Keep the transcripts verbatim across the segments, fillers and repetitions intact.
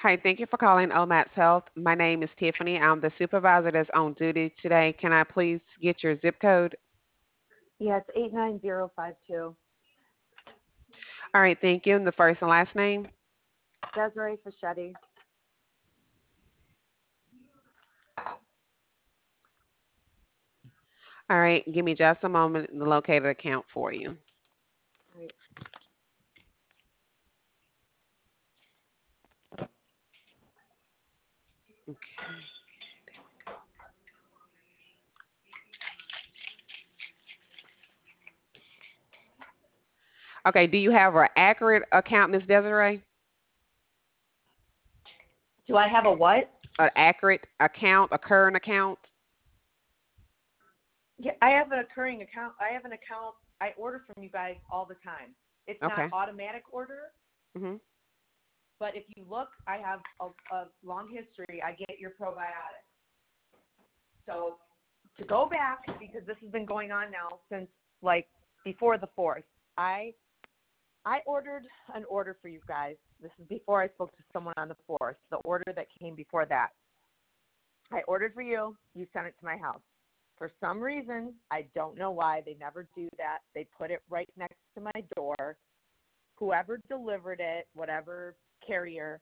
Hi, thank you for calling OMATS Health. My name is Tiffany. I'm the supervisor that's on duty today. Can I please get your zip code? Yeah, it's eight nine zero five two. All right, thank you. And the first and last name? Desiree Fischetti. All right, give me just a moment to locate an account for you. Right. Okay. Okay, do you have an accurate account, Miss Desiree? Do I have a what? An accurate account, a current account? Yeah, I have an occurring account. I have an account. I order from you guys all the time. It's not Okay. automatic order, Mm-hmm. but if you look, I have a, a long history. I get your probiotics. So to go back, because this has been going on now since like before the fourth, I I ordered an order for you guys. This is before I spoke to someone on the fourth. The order that came before that. I ordered for you. You sent it to my house. For some reason, I don't know why, they never do that. They put it right next to my door. Whoever delivered it, whatever carrier,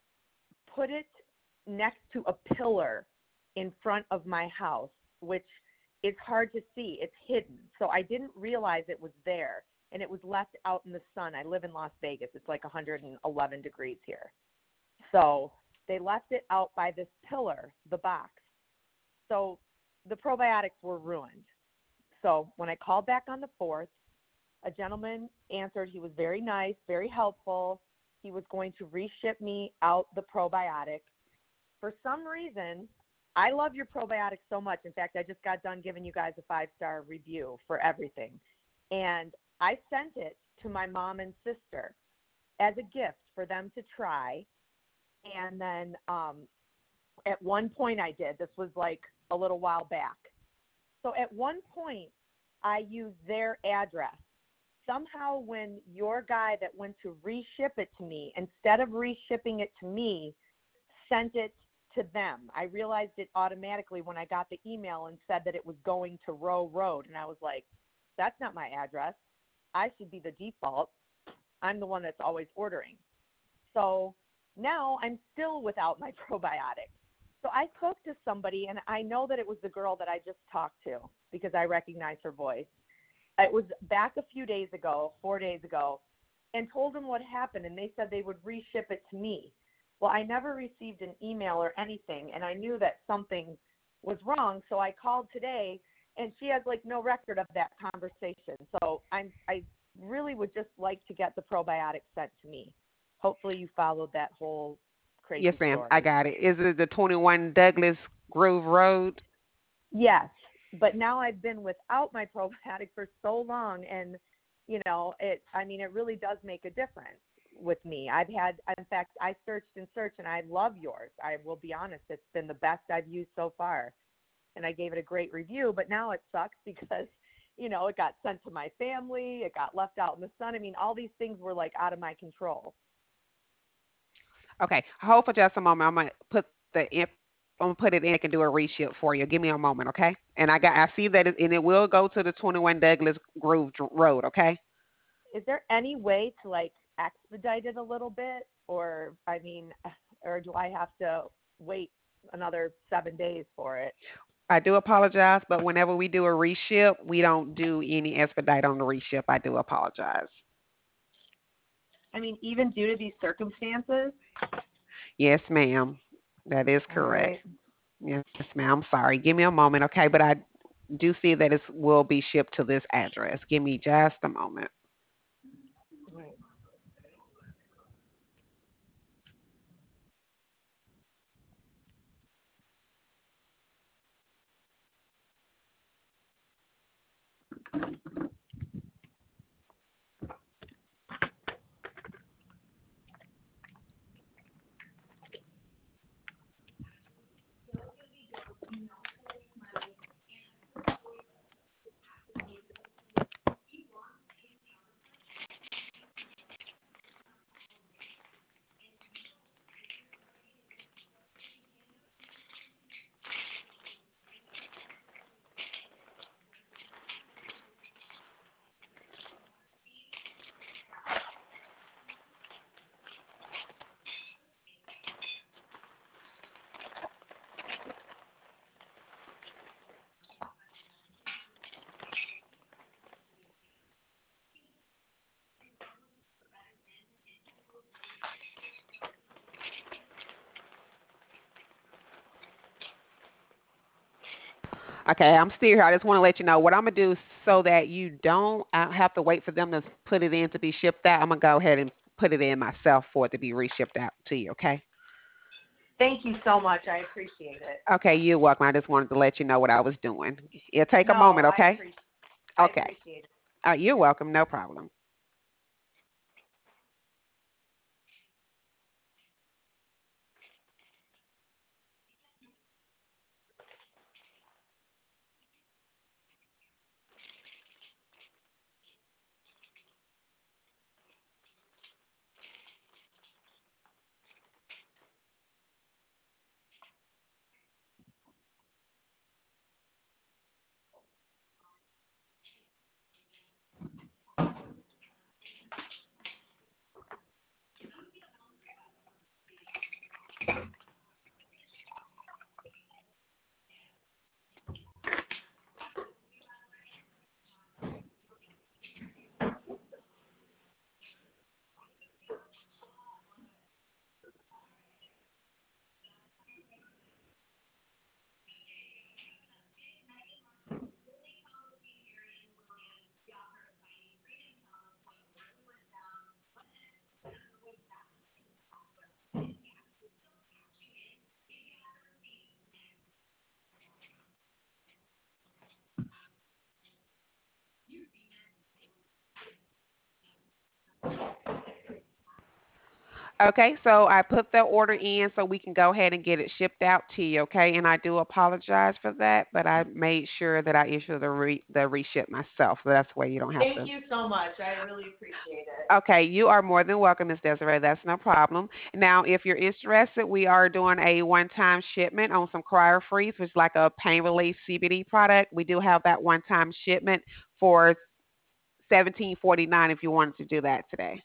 put it next to a pillar in front of my house, which is hard to see. It's hidden. So I didn't realize it was there. And it was left out in the sun. I live in Las Vegas. It's like one hundred eleven degrees here. So they left it out by this pillar, the box. So the probiotics were ruined. So when I called back on the fourth, a gentleman answered. He was very nice, very helpful. He was going to reship me out the probiotic. For some reason, I love your probiotics so much. In fact, I just got done giving you guys a five-star review for everything. And I sent it to my mom and sister as a gift for them to try. And then um, at one point I did. This was like a little while back. So at one point, I used their address. Somehow when your guy that went to reship it to me, instead of reshipping it to me, sent it to them. I realized it automatically when I got the email and said that it was going to Row Road. And I was like, that's not my address. I should be the default. I'm the one that's always ordering. So now I'm still without my probiotics. So I spoke to somebody, and I know that it was the girl that I just talked to because I recognize her voice. It was back a few days ago, four days ago, and told them what happened, and they said they would reship it to me. Well, I never received an email or anything, and I knew that something was wrong, so I called today, and she has like no record of that conversation. So I'm, I really would just like to get the probiotics sent to me. Hopefully you followed that whole crazy Yes, ma'am. I story. got it. Is it the twenty-one Douglas Grove Road? Yes, but now I've been without my probiotic for so long, and you know, it. I mean, it really does make a difference with me. I've had, in fact, I searched and searched, and I love yours. I will be honest; it's been the best I've used so far, and I gave it a great review. But now it sucks because, you know, it got sent to my family, it got left out in the sun. I mean, all these things were like out of my control. Okay, hold for just a moment. I'm gonna put the inf- I'm gonna put it in. I can do a reship for you. Give me a moment, okay? And I got I see that it, and it will go to the twenty-one Douglas Grove Dr- Road, okay? Is there any way to like expedite it a little bit, or I mean, or do I have to wait another seven days for it? I do apologize, but whenever we do a reship, we don't do any expedite on the reship. I do apologize. I mean, even due to these circumstances. Yes, ma'am. That is All right. correct. Yes, ma'am. I'm sorry. Give me a moment, okay? But I do see that it will be shipped to this address. Give me just a moment. Right. Okay, I'm still here. I just want to let you know what I'm gonna do so that you don't uh, have to wait for them to put it in to be shipped out. I'm gonna go ahead and put it in myself for it to be reshipped out to you. Okay. Thank you so much. I appreciate it. Okay, you're welcome. I just wanted to let you know what I was doing. It'll take a No, moment. I Okay. appreciate I Okay. appreciate it. Uh, you're welcome. No problem. Okay, so I put the order in so we can go ahead and get it shipped out to you, okay? And I do apologize for that, but I made sure that I issue the re the reship myself. So that's why you don't have Thank to. you so much. I really appreciate it. Okay, you are more than welcome, Miss Desiree. That's no problem. Now, if you're interested, we are doing a one-time shipment on some Cryo Freeze, which is like a pain relief C B D product. We do have that one-time shipment for seventeen forty-nine if you wanted to do that today.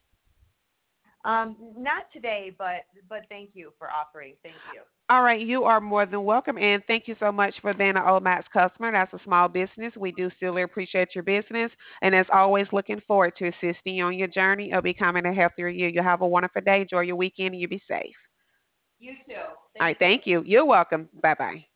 Um, not today, but but thank you for offering. Thank you. All right, you are more than welcome, and thank you so much for being an Omax customer. That's a small business. We do still appreciate your business, and as always, looking forward to assisting you on your journey of becoming a healthier you. You have a wonderful day. Enjoy your weekend, and you be safe. You too. All Thank right, you. thank you. You're welcome. Bye bye.